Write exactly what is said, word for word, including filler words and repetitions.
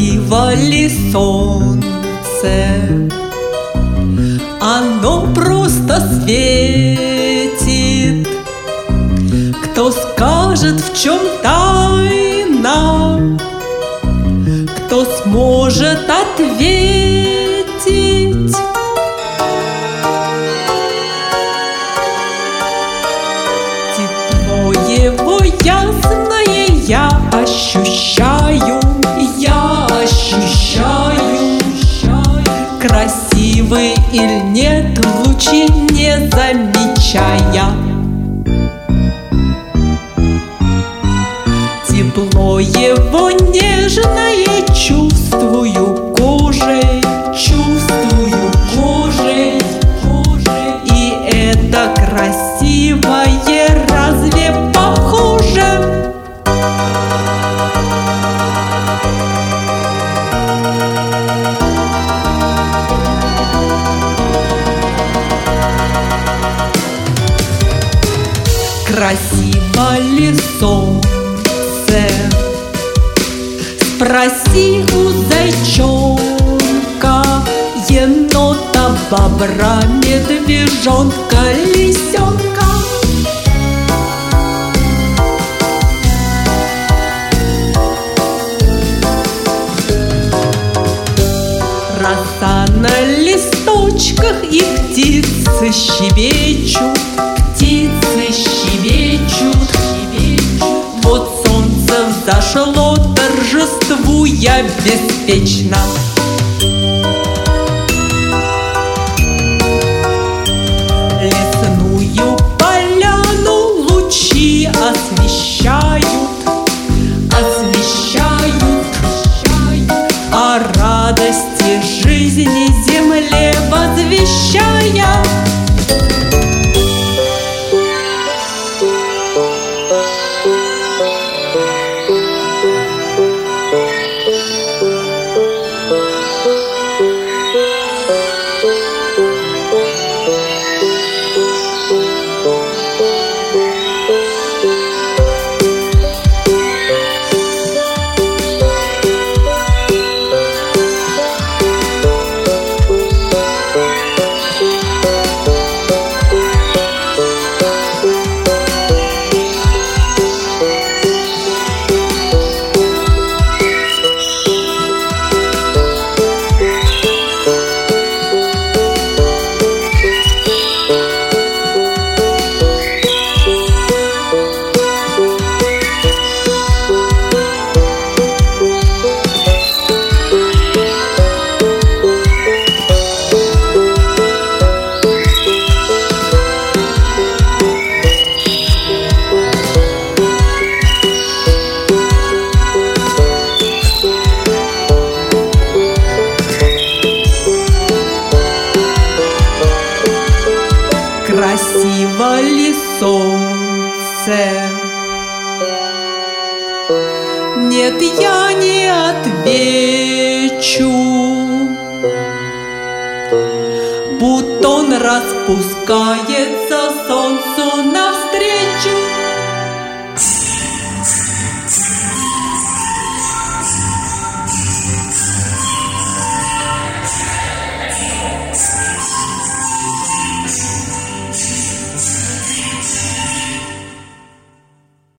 Красиво ли солнце? Оно просто светит. Кто скажет, в чем тайна? Кто сможет ответить? Тепло его ясное я ощущаю, я ощущаю. Красивый или нет, лучи не замечая. Тепло его нежное чувствую кожей, чувствую кожей, кожей. И это красивое разве похоже? Красиво ли солнце? Спроси у зайчонка, енота, бобра, медвежонка, лисенка. Роса на листочках и птицы щебечут, птицы щебечут, щебечут. Вот солнце взошло, торжествуя беспечно. Лесную поляну лучи освещают, освещают, о радости жизни земле возвещая. Красиво ли солнце? Нет, я не отвечу. Бутон распускается солнцу навстречу.